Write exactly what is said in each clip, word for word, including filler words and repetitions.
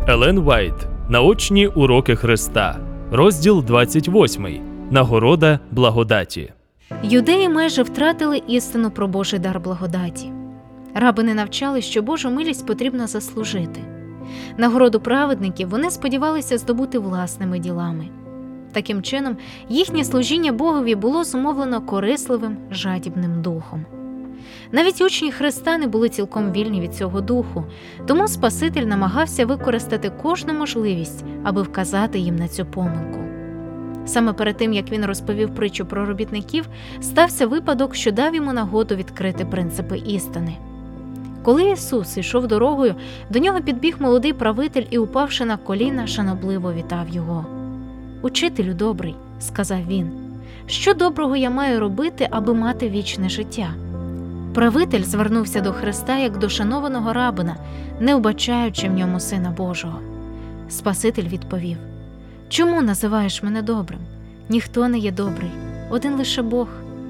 Елен Вайт. Наочні уроки Христа. Розділ двадцять восьмий. Нагорода благодаті. Юдеї майже втратили істину про Божий дар благодаті. Рабини навчали, що Божу милість потрібно заслужити. Нагороду праведників вони сподівалися здобути власними ділами. Таким чином, їхнє служіння Богові було зумовлено корисливим, жадібним духом. Навіть учні Христа не були цілком вільні від цього духу, тому Спаситель намагався використати кожну можливість, аби вказати їм на цю помилку. Саме перед тим, як він розповів притчу про робітників, стався випадок, що дав йому нагоду відкрити принципи істини. Коли Ісус йшов дорогою, до нього підбіг молодий правитель і, упавши на коліна, шанобливо вітав його. «Учителю добрий», – сказав він, – «що доброго я маю робити, аби мати вічне життя?» Правитель звернувся до Христа як до шанованого рабина, не вбачаючи в ньому Сина Божого. Спаситель відповів: «Чому називаєш мене добрим? Ніхто не є добрий, один лише Бог».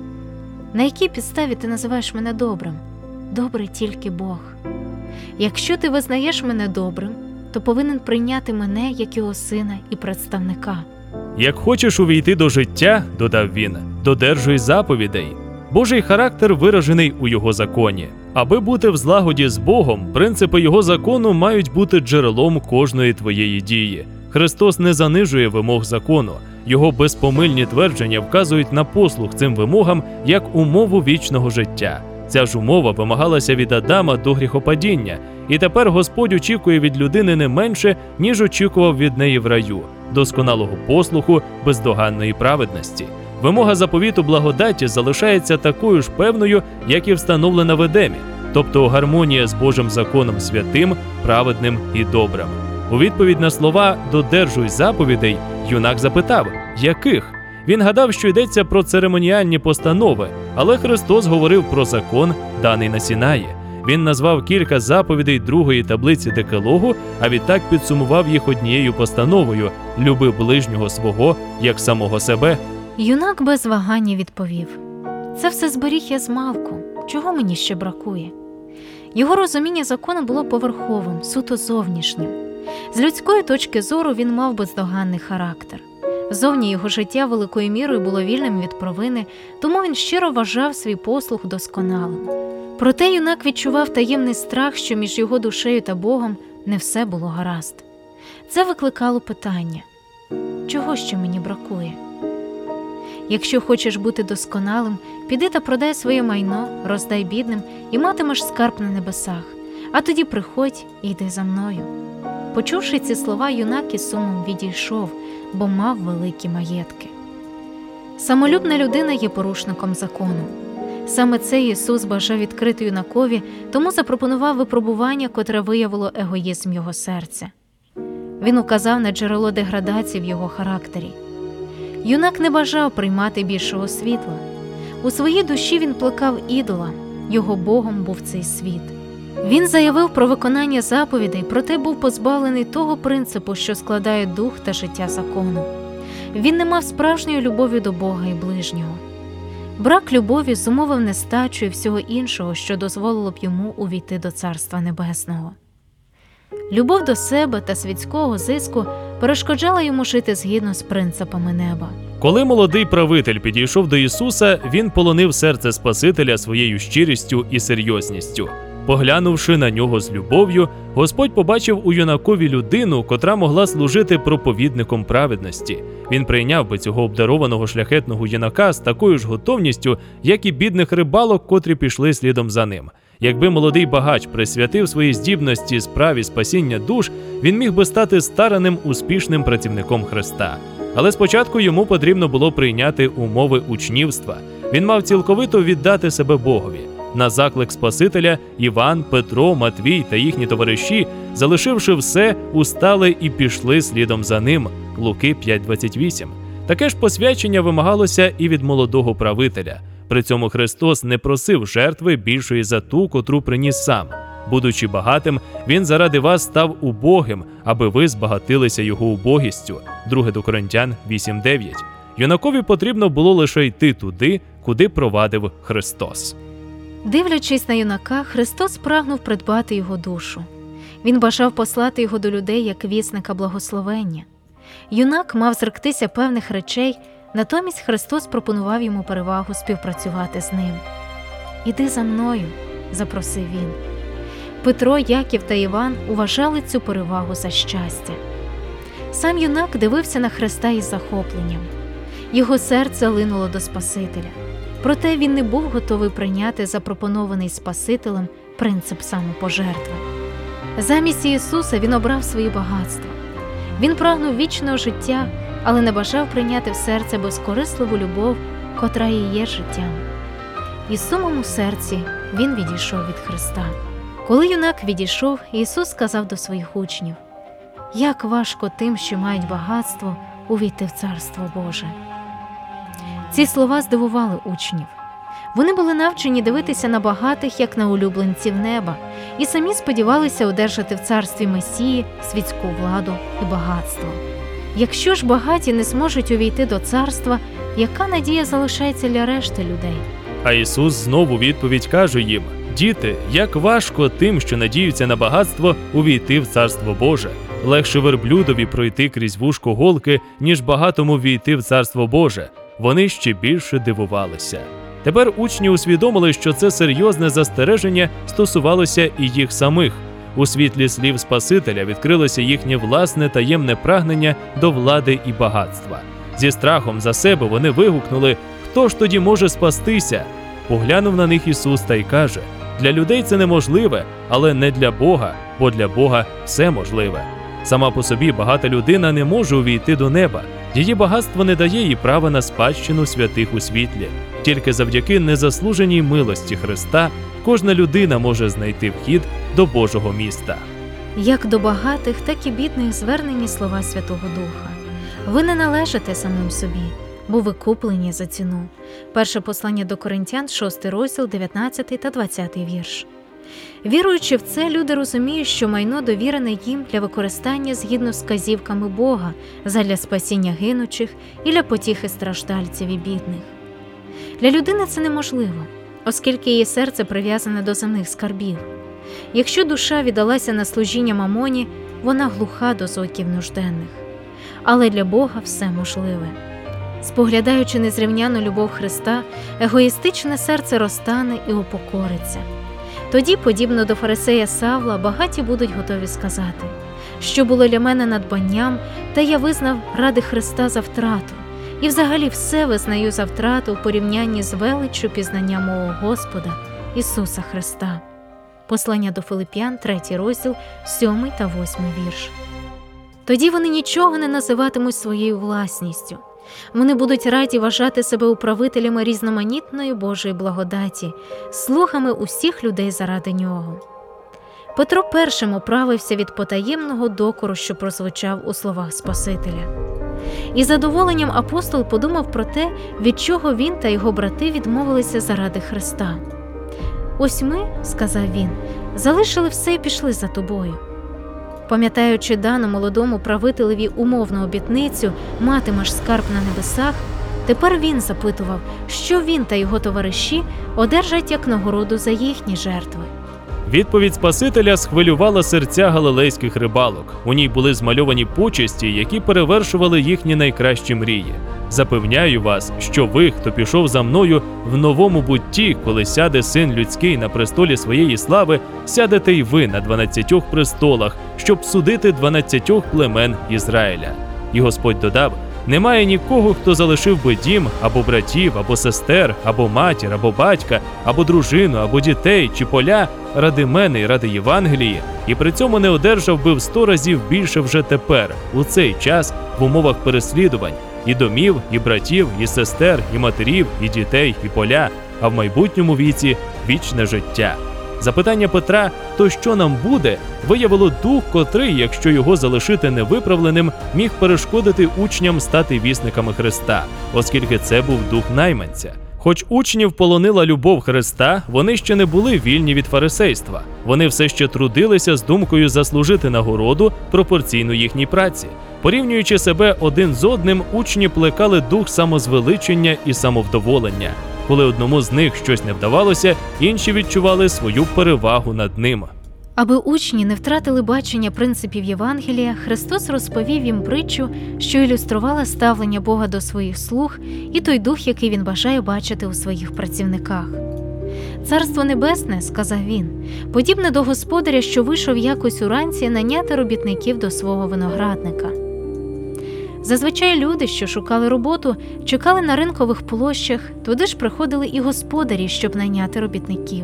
«На якій підставі ти називаєш мене добрим? Добрий тільки Бог. Якщо ти визнаєш мене добрим, то повинен прийняти мене як його сина і представника». «Як хочеш увійти до життя, – додав він, – додержуй заповідей». Божий характер виражений у його законі. Аби бути в злагоді з Богом, принципи його закону мають бути джерелом кожної твоєї дії. Христос не занижує вимог закону. Його безпомильні твердження вказують на послух цим вимогам як умову вічного життя. Ця ж умова вимагалася від Адама до гріхопадіння, і тепер Господь очікує від людини не менше, ніж очікував від неї в раю – досконалого послуху, бездоганної праведності. Вимога заповіту благодаті залишається такою ж певною, як і встановлена в Едемі, тобто гармонія з Божим законом святим, праведним і добрим. У відповідь на слова «додержуй заповідей» юнак запитав «яких?». Він гадав, що йдеться про церемоніальні постанови, але Христос говорив про закон, даний на Сінаї. Він назвав кілька заповідей другої таблиці Декалогу, а відтак підсумував їх однією постановою «люби ближнього свого, як самого себе». Юнак без вагання відповів: «Це все зберіг я змалку, чого мені ще бракує?» Його розуміння закону було поверховим, суто зовнішнім. З людської точки зору він мав бездоганний характер. Зовні його життя великою мірою було вільним від провини, тому він щиро вважав свій послух досконалим. Проте юнак відчував таємний страх, що між його душею та Богом не все було гаразд. Це викликало питання: чого ще мені бракує? Якщо хочеш бути досконалим, піди та продай своє майно, роздай бідним і матимеш скарб на небесах, а тоді приходь і йди за мною. Почувши ці слова, юнак із сумом відійшов, бо мав великі маєтки. Самолюбна людина є порушником закону. Саме це Ісус бажав відкрити юнакові, тому запропонував випробування, котре виявило егоїзм його серця. Він указав на джерело деградації в його характері. Юнак не бажав приймати більшого світла. У своїй душі він плекав ідола, його Богом був цей світ. Він заявив про виконання заповідей, проте був позбавлений того принципу, що складає дух та життя закону. Він не мав справжньої любові до Бога і ближнього. Брак любові зумовив нестачу і всього іншого, що дозволило б йому увійти до Царства Небесного. Любов до себе та світського зиску перешкоджала йому жити згідно з принципами неба. Коли молодий правитель підійшов до Ісуса, він полонив серце Спасителя своєю щирістю і серйозністю. Поглянувши на нього з любов'ю, Господь побачив у юнакові людину, котра могла служити проповідником праведності. Він прийняв би цього обдарованого шляхетного юнака з такою ж готовністю, як і бідних рибалок, котрі пішли слідом за ним. Якби молодий багач присвятив свої здібності справі спасіння душ, він міг би стати старанним, успішним працівником Христа. Але спочатку йому потрібно було прийняти умови учнівства. Він мав цілковито віддати себе Богові. На заклик Спасителя Іван, Петро, Матвій та їхні товариші, залишивши все, устали і пішли слідом за ним. Луки п'ять двадцять вісім. Таке ж посвячення вимагалося і від молодого правителя. При цьому Христос не просив жертви більшої за ту, котру приніс сам. Будучи багатим, Він заради вас став убогим, аби ви збагатилися Його убогістю. Друге до Коринтян вісім дев'ять. Юнакові потрібно було лише йти туди, куди провадив Христос. Дивлячись на юнака, Христос прагнув придбати його душу. Він бажав послати його до людей як вісника благословення. Юнак мав зректися певних речей, натомість Христос пропонував йому перевагу співпрацювати з ним. «Іди за мною», – запросив він. Петро, Яків та Іван вважали цю перевагу за щастя. Сам юнак дивився на Христа із захопленням. Його серце линуло до Спасителя. Проте він не був готовий прийняти запропонований Спасителем принцип самопожертви. Замість Ісуса він обрав свої багатства. Він прагнув вічного життя, але не бажав прийняти в серце безкорисливу любов, котра і є життям. І з сумом у серці він відійшов від Христа. Коли юнак відійшов, Ісус сказав до своїх учнів: «Як важко тим, що мають багатство, увійти в Царство Боже». Ці слова здивували учнів. Вони були навчені дивитися на багатих, як на улюбленців неба, і самі сподівалися одержати в царстві Месії світську владу і багатство. Якщо ж багаті не зможуть увійти до царства, яка надія залишається для решти людей? А Ісус знову відповідь каже їм: «Діти, як важко тим, що надіються на багатство, увійти в Царство Боже. Легше верблюдові пройти крізь вушко голки, ніж багатому війти в Царство Боже». Вони ще більше дивувалися. Тепер учні усвідомили, що це серйозне застереження стосувалося і їх самих. У світлі слів Спасителя відкрилося їхнє власне таємне прагнення до влади і багатства. Зі страхом за себе вони вигукнули: «Хто ж тоді може спастися?» Поглянув на них Ісус та й каже: «Для людей це неможливе, але не для Бога, бо для Бога все можливе». Сама по собі багата людина не може увійти до неба. Її багатство не дає їй права на спадщину святих у світлі. Тільки завдяки незаслуженій милості Христа кожна людина може знайти вхід до Божого міста. Як до багатих, так і бідних звернені слова Святого Духа. Ви не належите самим собі, бо ви куплені за ціну. Перше послання до Коринтян, шостий розділ, дев'ятнадцятий та двадцятий вірш. Віруючи в це, люди розуміють, що майно довірене їм для використання згідно з вказівками Бога, задля спасіння гинучих і для потіхи страждальців і бідних. Для людини це неможливо, оскільки її серце прив'язане до земних скарбів. Якщо душа віддалася на служіння мамоні, вона глуха до зойків нужденних. Але для Бога все можливе. Споглядаючи незрівняну любов Христа, егоїстичне серце розтане і упокориться. Тоді, подібно до фарисея Савла, багаті будуть готові сказати: «Що було для мене надбанням, та я визнав ради Христа за втрату, і взагалі все визнаю за втрату в порівнянні з величчю пізнання мого Господа Ісуса Христа». Послання до Филип'ян, третій розділ, сьомий та восьмий вірш. Тоді вони нічого не називатимуть своєю власністю. Вони будуть раді вважати себе управителями різноманітної Божої благодаті, слугами усіх людей заради Нього. Петро першим оправився від потаємного докору, що прозвучав у словах Спасителя. Із задоволенням апостол подумав про те, від чого він та його брати відмовилися заради Христа. «Ось ми, – сказав він, – залишили все і пішли за тобою». Пам'ятаючи дану молодому правителеві умовну обітницю «матимеш скарб на небесах», тепер він запитував, що він та його товариші одержать як нагороду за їхні жертви. Відповідь Спасителя схвилювала серця галилейських рибалок. У ній були змальовані почесті, які перевершували їхні найкращі мрії. «Запевняю вас, що ви, хто пішов за мною, в новому бутті, коли сяде Син Людський на престолі своєї слави, сядете й ви на дванадцятьох престолах, щоб судити дванадцятьох племен Ізраїля». І Господь додав: «Немає нікого, хто залишив би дім, або братів, або сестер, або матір, або батька, або дружину, або дітей, чи поля, ради мене і ради Євангелії, і при цьому не одержав би в сто разів більше вже тепер, у цей час, в умовах переслідувань, і домів, і братів, і сестер, і матерів, і дітей, і поля, а в майбутньому віці вічне життя». Запитання Петра «То що нам буде?» виявило дух, котрий, якщо його залишити невиправленим, міг перешкодити учням стати вісниками Христа, оскільки це був дух найманця. Хоч учнів полонила любов Христа, вони ще не були вільні від фарисейства. Вони все ще трудилися з думкою заслужити нагороду пропорційну їхній праці. Порівнюючи себе один з одним, учні плекали дух самозвеличення і самовдоволення. Коли одному з них щось не вдавалося, інші відчували свою перевагу над ним. Аби учні не втратили бачення принципів Євангелія, Христос розповів їм притчу, що ілюструвала ставлення Бога до своїх слуг і той дух, який Він бажає бачити у своїх працівниках. «Царство Небесне, – сказав він, – подібне до господаря, що вийшов якось уранці наняти робітників до свого виноградника». Зазвичай люди, що шукали роботу, чекали на ринкових площах, туди ж приходили і господарі, щоб найняти робітників.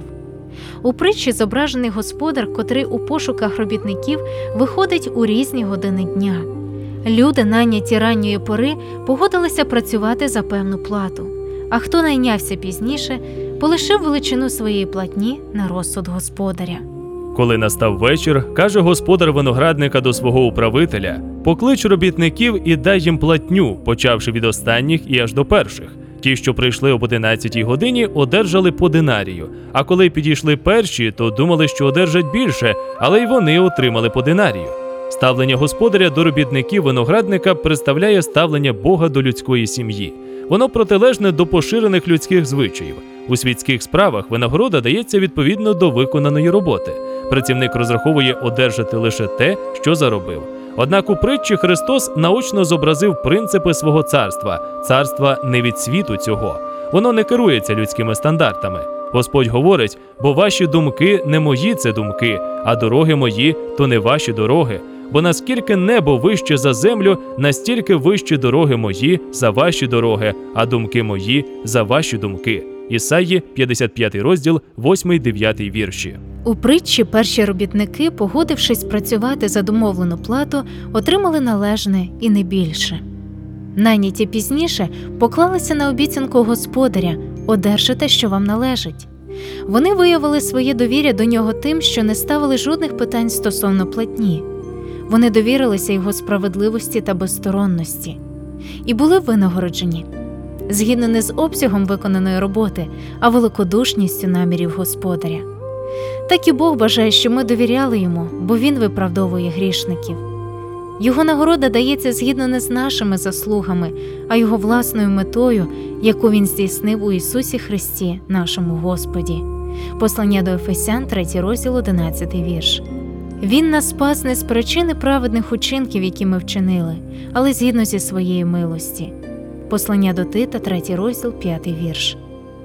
У притчі зображений господар, котрий у пошуках робітників виходить у різні години дня. Люди, найняті ранньої пори, погодилися працювати за певну плату, а хто найнявся пізніше, полишив величину своєї платні на розсуд господаря. Коли настав вечір, каже господар виноградника до свого управителя: «Поклич робітників і дай їм платню, почавши від останніх і аж до перших. Ті, що прийшли об одинадцятій годині, одержали по динарію, а коли підійшли перші, то думали, що одержать більше, але й вони отримали по динарію». Ставлення господаря до робітників виноградника представляє ставлення Бога до людської сім'ї. Воно протилежне до поширених людських звичаїв. У світських справах винагорода дається відповідно до виконаної роботи. Працівник розраховує одержати лише те, що заробив. Однак у притчі Христос наочно зобразив принципи свого царства, царства не від світу цього. Воно не керується людськими стандартами. Господь говорить: «Бо ваші думки не мої це думки, а дороги мої то не ваші дороги. Бо наскільки небо вище за землю, настільки вищі дороги мої за ваші дороги, а думки мої за ваші думки». Ісаї, п'ятдесят п'ятий розділ, восьмий-дев'ятий вірші. У притчі перші робітники, погодившись працювати за домовлену плату, отримали належне і не більше. Найняті пізніше поклалися на обіцянку господаря: «Одержите, що вам належить». Вони виявили своє довір'я до нього тим, що не ставили жодних питань стосовно платні. Вони довірилися його справедливості та безсторонності. І були винагороджені. Згідно не з обсягом виконаної роботи, а великодушністю намірів господаря. Так і Бог бажає, щоб ми довіряли йому, бо він виправдовує грішників. Його нагорода дається згідно не з нашими заслугами, а його власною метою, яку він здійснив у Ісусі Христі, нашому Господі. Послання до Ефесян, третій розділ, одинадцятий вірш. Він нас спас не з причини праведних учинків, які ми вчинили, але згідно зі своєї милості. Послання до Тита, третій розділ, п'ятий вірш.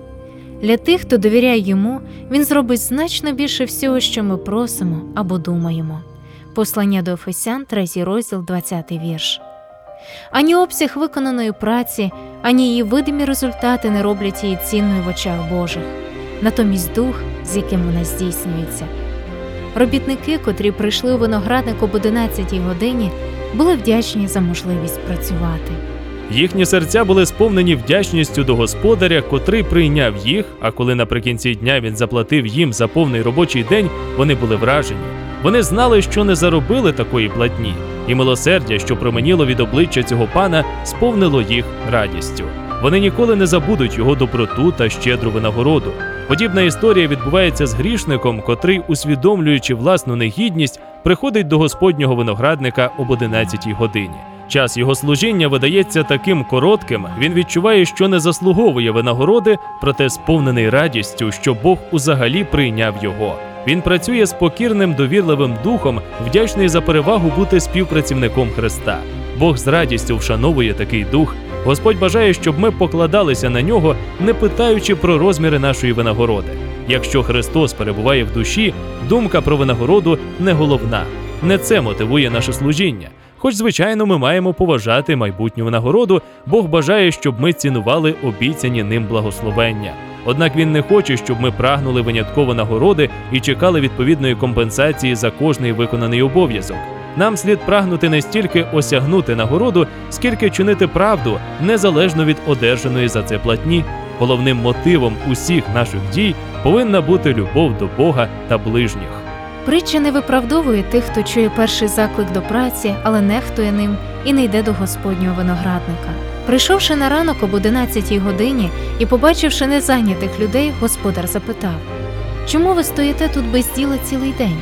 Для тих, хто довіряє йому, він зробить значно більше всього, що ми просимо або думаємо. Послання до Ефесян, третій розділ, двадцятий вірш. Ані обсяг виконаної праці, ані її видимі результати не роблять її цінною в очах Божих. Натомість дух, з яким вона здійснюється. Робітники, котрі прийшли у виноградник об одинадцятій годині, були вдячні за можливість працювати. Їхні серця були сповнені вдячністю до господаря, котрий прийняв їх, а коли наприкінці дня він заплатив їм за повний робочий день, вони були вражені. Вони знали, що не заробили такої платні, і милосердя, що променіло від обличчя цього пана, сповнило їх радістю. Вони ніколи не забудуть його доброту та щедру винагороду. Подібна історія відбувається з грішником, котрий, усвідомлюючи власну негідність, приходить до Господнього виноградника об одинадцятій годині. Час його служіння видається таким коротким, він відчуває, що не заслуговує винагороди, проте сповнений радістю, що Бог узагалі прийняв його. Він працює з покірним, довірливим духом, вдячний за перевагу бути співпрацівником Христа. Бог з радістю вшановує такий дух. Господь бажає, щоб ми покладалися на нього, не питаючи про розміри нашої винагороди. Якщо Христос перебуває в душі, думка про винагороду не головна. Не це мотивує наше служіння. Хоч, звичайно, ми маємо поважати майбутню винагороду, Бог бажає, щоб ми цінували обіцяні ним благословення. Однак Він не хоче, щоб ми прагнули винятково нагороди і чекали відповідної компенсації за кожний виконаний обов'язок. Нам слід прагнути не стільки осягнути нагороду, скільки чинити правду, незалежно від одержаної за це платні. Головним мотивом усіх наших дій повинна бути любов до Бога та ближніх. Притча не виправдовує тих, хто чує перший заклик до праці, але нехтує ним і не йде до Господнього виноградника. Прийшовши на ранок об одинадцятій годині і побачивши незайнятих людей, господар запитав: «Чому ви стоїте тут без діла цілий день?»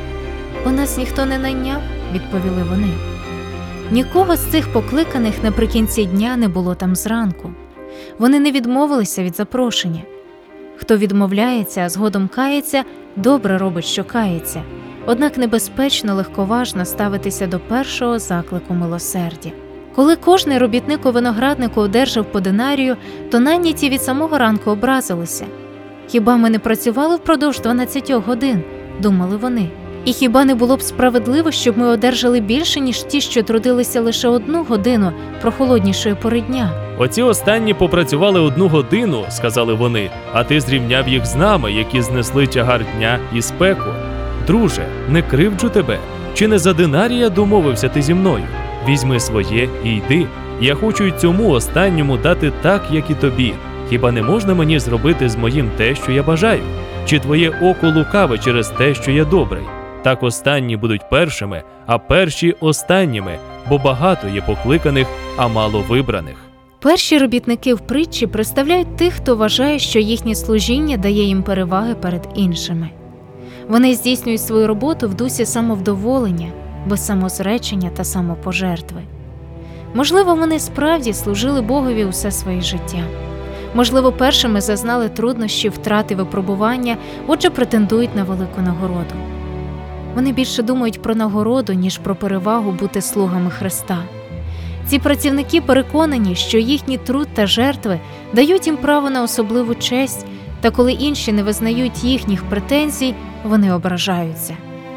«Бо нас ніхто не найняв», – відповіли вони. Нікого з цих покликаних наприкінці дня не було там зранку. Вони не відмовилися від запрошення. Хто відмовляється, а згодом кається, добре робить, що кається. однак небезпечно легковажно ставитися до першого заклику милосердя. Коли кожний робітник у винограднику одержав по динарію, то найняті від самого ранку образилися. «Хіба ми не працювали впродовж дванадцяти годин?» – думали вони. «І хіба не було б справедливо, щоб ми одержали більше, ніж ті, що трудилися лише одну годину прохолоднішої пори дня?» «Оці останні попрацювали одну годину», – сказали вони, «а ти зрівняв їх з нами, які знесли тягар дня і спеку. Друже, не кривджу тебе. Чи не за динарія домовився ти зі мною? Візьми своє і йди. Я хочу й цьому останньому дати так, як і тобі. Хіба не можна мені зробити з моїм те, що я бажаю? Чи твоє око лукаве через те, що я добрий? Так останні будуть першими, а перші останніми, бо багато є покликаних, а мало вибраних». Перші робітники в притчі представляють тих, хто вважає, що їхнє служіння дає їм переваги перед іншими. Вони здійснюють свою роботу в дусі самовдоволення, без самозречення та самопожертви. Можливо, вони справді служили Богові усе своє життя. Можливо, першими зазнали труднощі, втрати, випробування, отже претендують на велику нагороду. Вони більше думають про нагороду, ніж про перевагу бути слугами Христа. Ці працівники переконані, що їхній труд та жертви дають їм право на особливу честь, та коли інші не визнають їхніх претензій, вони ображаються.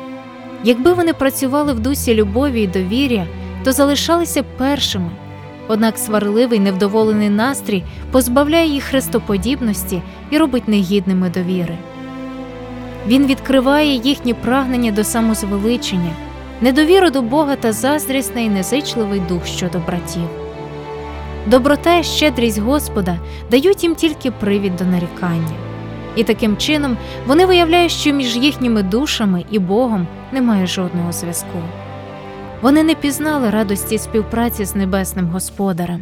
Якби вони працювали в дусі любові і довір'я, то залишалися першими. Однак сварливий, невдоволений настрій позбавляє їх христоподібності і робить негідними довіри. Він відкриває їхні прагнення до самозвеличення, недовіру до Бога та заздрісний і незичливий дух щодо братів. Доброта і щедрість Господа дають їм тільки привід до нарікання. І таким чином вони виявляють, що між їхніми душами і Богом немає жодного зв'язку. Вони не пізнали радості співпраці з Небесним Господарем.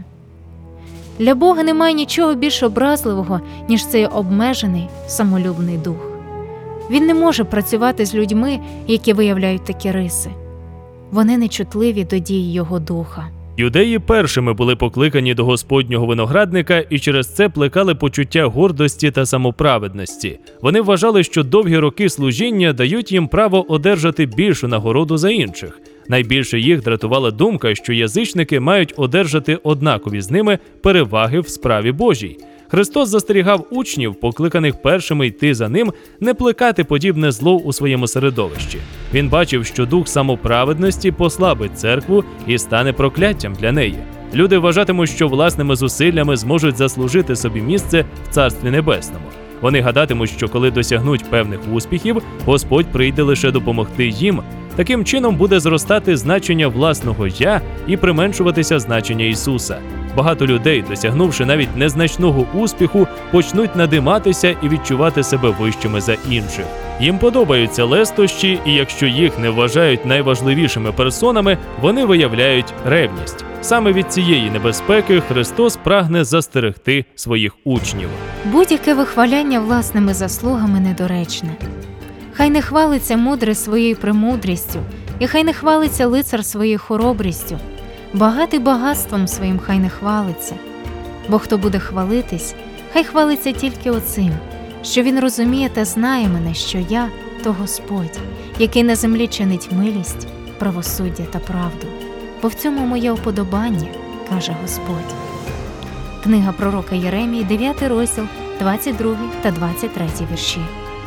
Для Бога немає нічого більш образливого, ніж цей обмежений, самолюбний дух. Він не може працювати з людьми, які виявляють такі риси. Вони нечутливі до дій Його Духа. Юдеї першими були покликані до Господнього виноградника і через це плекали почуття гордості та самоправедності. Вони вважали, що довгі роки служіння дають їм право одержати більшу нагороду за інших. Найбільше їх дратувала думка, що язичники мають одержати однакові з ними переваги в справі Божій. Христос застерігав учнів, покликаних першими йти за ним, не плекати подібне зло у своєму середовищі. Він бачив, що дух самоправедності послабить церкву і стане прокляттям для неї. Люди вважатимуть, що власними зусиллями зможуть заслужити собі місце в Царстві Небесному. Вони гадатимуть, що коли досягнуть певних успіхів, Господь прийде лише допомогти їм. Таким чином буде зростати значення власного «я» і применшуватися значення Ісуса. Багато людей, досягнувши навіть незначного успіху, почнуть надиматися і відчувати себе вищими за інших. Їм подобаються лестощі, і якщо їх не вважають найважливішими персонами, вони виявляють ревність. Саме від цієї небезпеки Христос прагне застерегти своїх учнів. Будь-яке вихваляння власними заслугами недоречне. Хай не хвалиться мудрий своєю премудрістю, і хай не хвалиться лицар своєю хоробрістю. Багатий багатством своїм хай не хвалиться. Бо хто буде хвалитись, хай хвалиться тільки оцим, що він розуміє та знає мене, що я – то Господь, який на землі чинить милість, правосуддя та правду. Бо в цьому моє уподобання, каже Господь. Книга пророка Єремії, дев'ятий розділ, двадцять другий та двадцять третій вірші.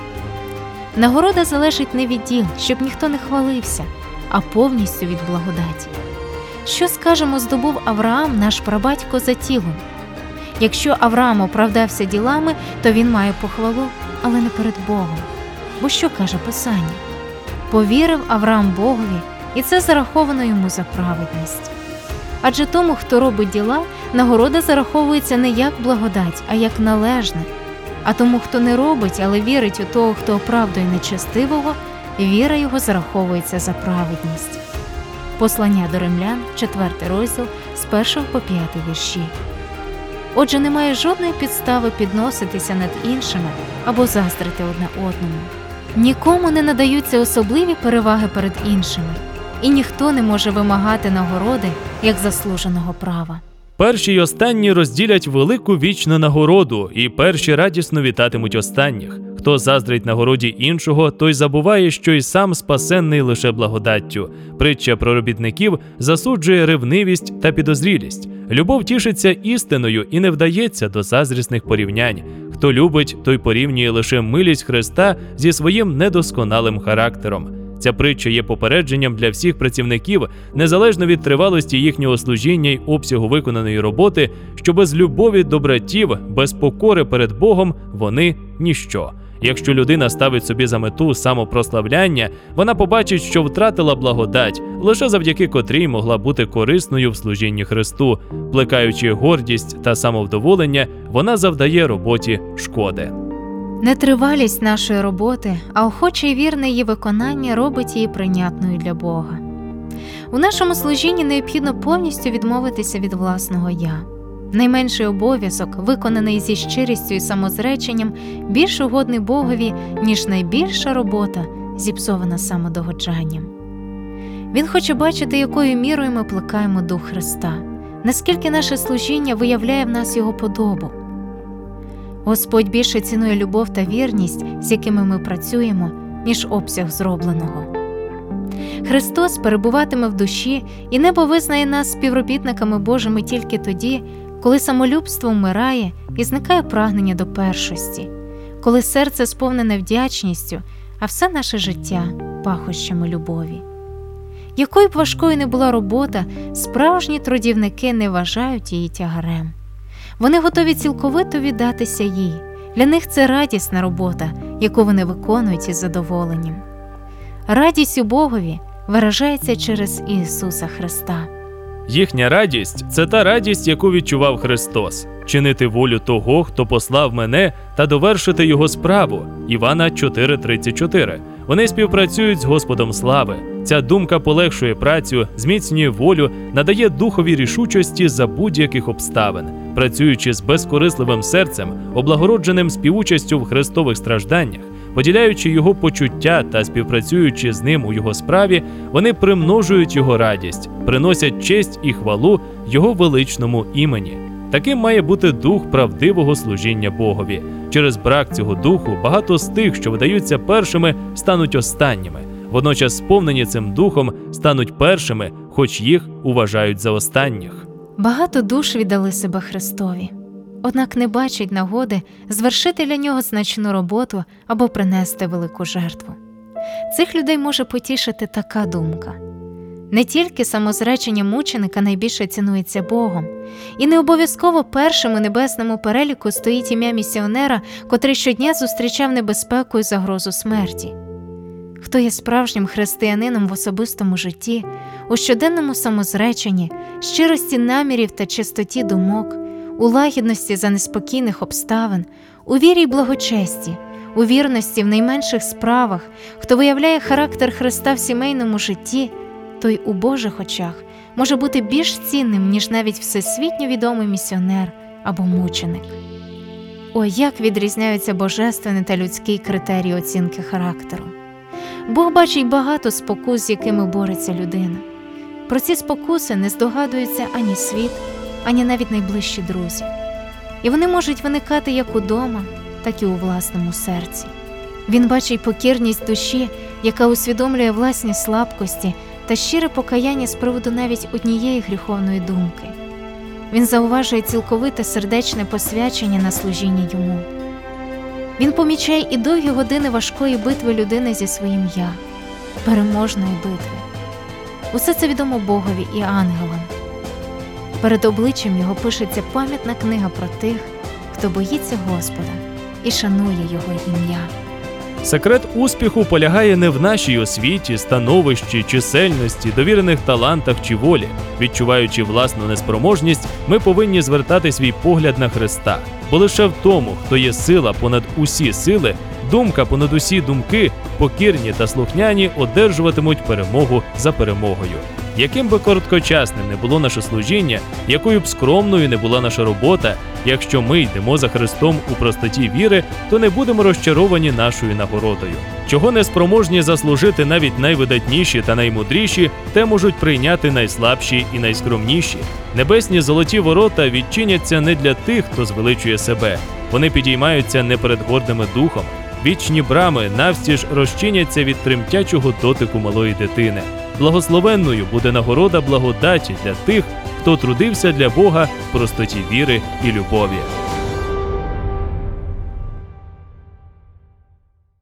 Нагорода залежить не від діл, щоб ніхто не хвалився, а повністю від благодаті. Що, скажемо, здобув Авраам, наш прабатько, за тілом? Якщо Авраам оправдався ділами, то він має похвалу, але не перед Богом. Бо що каже Писання? Повірив Авраам Богові, і це зараховано йому за праведність. Адже тому, хто робить діла, нагорода зараховується не як благодать, а як належне. А тому, хто не робить, але вірить у того, хто оправдує нечестивого, віра його зараховується за праведність. Послання до Римлян, четвертий розділ, з першого по п'ятий вірші. Отже, немає жодної підстави підноситися над іншими або заздрити одне одному. Нікому не надаються особливі переваги перед іншими, і ніхто не може вимагати нагороди як заслуженого права. Перші й останні розділять велику вічну нагороду, і перші радісно вітатимуть останніх. Хто заздрить нагороді іншого, той забуває, що й сам спасенний лише благодаттю. Притча про робітників засуджує ревнивість та підозрілість. Любов тішиться істиною і не вдається до заздрісних порівнянь. Хто любить, той порівнює лише милість Христа зі своїм недосконалим характером. Ця притча є попередженням для всіх працівників, незалежно від тривалості їхнього служіння й обсягу виконаної роботи, що без любові до братів, без покори перед Богом вони – ніщо. Якщо людина ставить собі за мету самопрославляння, вона побачить, що втратила благодать, лише завдяки котрій могла бути корисною в служінні Христу. Плекаючи гордість та самовдоволення, вона завдає роботі шкоди. Нетривалість нашої роботи, а охоче й вірне її виконання робить її прийнятною для Бога. У нашому служінні необхідно повністю відмовитися від власного «я». Найменший обов'язок, виконаний зі щирістю і самозреченням, більш угодний Богові, ніж найбільша робота, зіпсована самодогоджанням. Він хоче бачити, якою мірою ми плекаємо Дух Христа, наскільки наше служіння виявляє в нас Його подобу. Господь більше цінує любов та вірність, з якими ми працюємо, ніж обсяг зробленого. Христос перебуватиме в душі, і небо визнає нас співробітниками Божими тільки тоді, коли самолюбство вмирає і зникає прагнення до першості, коли серце сповнене вдячністю, а все наше життя – пахощами любові. Якою б важкою не була робота, справжні трудівники не вважають її тягарем. Вони готові цілковито віддатися їй. Для них це радісна робота, яку вони виконують із задоволенням. Радість у Богові виражається через Ісуса Христа. Їхня радість – це та радість, яку відчував Христос. Чинити волю того, хто послав мене, та довершити його справу. Івана чотири тридцять чотири. Вони співпрацюють з Господом слави. Ця думка полегшує працю, зміцнює волю, надає духові рішучості за будь-яких обставин. Працюючи з безкорисливим серцем, облагородженим співучастю в Христових стражданнях, поділяючи його почуття та співпрацюючи з ним у його справі, вони примножують його радість, приносять честь і хвалу його величному імені. Таким має бути дух правдивого служіння Богові. Через брак цього духу багато з тих, що видаються першими, стануть останніми. Водночас сповнені цим духом стануть першими, хоч їх вважають за останніх. Багато душ віддали себе Христові, однак не бачать нагоди звершити для нього значну роботу або принести велику жертву. Цих людей може потішити така думка. Не тільки самозречення мученика найбільше цінується Богом, і не обов'язково першим у небесному переліку стоїть ім'я місіонера, котрий щодня зустрічав небезпеку і загрозу смерті. Хто є справжнім християнином в особистому житті, у щоденному самозреченні, щирості намірів та чистоті думок, у лагідності за неспокійних обставин, у вірі й благочесті, у вірності в найменших справах, хто виявляє характер Христа в сімейному житті, той у Божих очах може бути більш цінним, ніж навіть всесвітньо відомий місіонер або мученик. Ой, як відрізняються божественний та людський критерії оцінки характеру. Бог бачить багато спокус, з якими бореться людина. Про ці спокуси не здогадується ані світ, ані навіть найближчі друзі. І вони можуть виникати як удома, так і у власному серці. Він бачить покірність душі, яка усвідомлює власні слабкості та щире покаяння з приводу навіть однієї гріховної думки. Він зауважує цілковите сердечне посвячення на служіння йому. Він помічає і довгі години важкої битви людини зі своїм «я», переможної битви. Усе це відомо Богові і ангелам. Перед обличчям його пишеться пам'ятна книга про тих, хто боїться Господа і шанує його ім'я. Секрет успіху полягає не в нашій освіті, становищі, чисельності, довірених талантах чи волі. Відчуваючи власну неспроможність, ми повинні звертати свій погляд на Христа. Бо лише в тому, хто є сила понад усі сили, думка понад усі думки, покірні та слухняні одержуватимуть перемогу за перемогою. Яким би короткочасним не було наше служіння, якою б скромною не була наша робота, якщо ми йдемо за Христом у простоті віри, то не будемо розчаровані нашою нагородою. Чого не спроможні заслужити навіть найвидатніші та наймудріші, те можуть прийняти найслабші і найскромніші. Небесні золоті ворота відчиняться не для тих, хто звеличує себе. Вони підіймаються не перед гордими духом, Вічні брами навстіж розчиняться від тремтячого дотику малої дитини. Благословенною буде нагорода благодаті для тих, хто трудився для Бога в простоті віри і любові.